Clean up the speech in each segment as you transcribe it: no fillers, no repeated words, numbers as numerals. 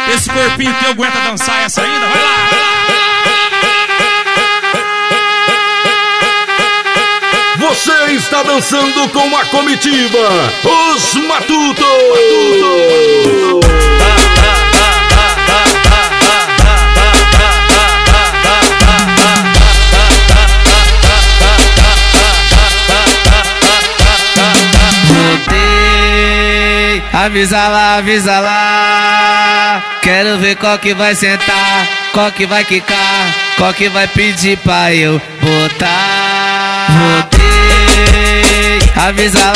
Esse corpinho teu aguenta dançar essa ainda? Vai lá! Você está dançando com a comitiva, os Matutos! Avisa lá, quero ver qual que vai sentar, qual que vai quicar, qual que vai pedir pra eu botar. Voltei, avisa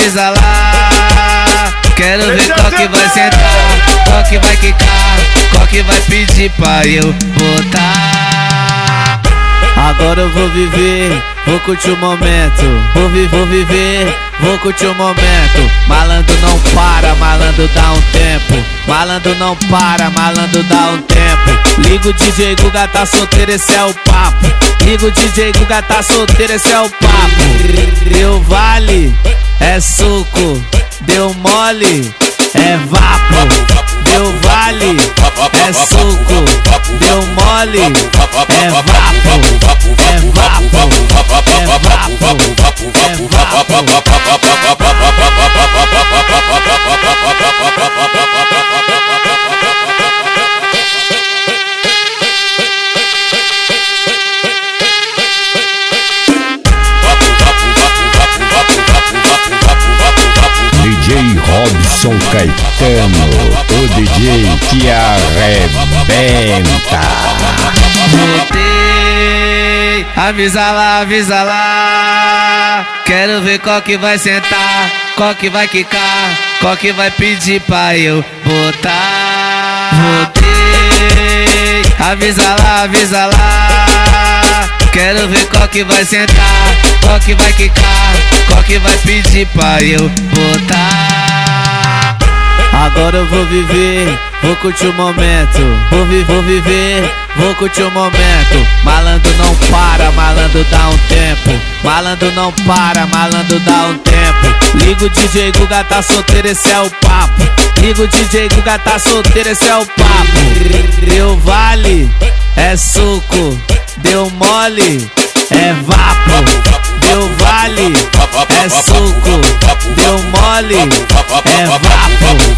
lá, quero ver qual que vai sentar, qual que vai quicar, qual que vai pedir pra eu botar. Agora eu vou viver, vou curtir o momento, vou viver, vou curtir o momento. Malandro não para, malandro dá um tempo. Malandro não para, malandro dá um tempo. Liga o DJ Guga, tá solteiro, esse é o papo. Liga o DJ Guga, tá solteiro, esse é o papo. Deu vale, é suco. Deu mole, é vapo. Deu vale, é suco. Deu mole, é vapo. É vapo, é vapo, é vapo. DJ Robson Caetano, o DJ que arrebenta. Voltei, avisa lá, quero ver qual que vai sentar, qual que vai quicar, qual que vai pedir pra eu botar. Voltei, avisa lá, quero ver qual que vai sentar, qual que vai quicar, qual que vai pedir pra eu botar. Agora eu vou viver, vou curtir o momento, vou viver, vou curtir o momento. Malandro não para, malandro dá um tempo. Malandro não para, malandro dá um tempo. Liga o DJ Guga, tá solteiro, esse é o papo. Liga o DJ Guga, tá solteiro, esse é o papo. Deu vale, é suco. Deu mole, é vapo. Deu vale, é suco. Deu mole, é vapo.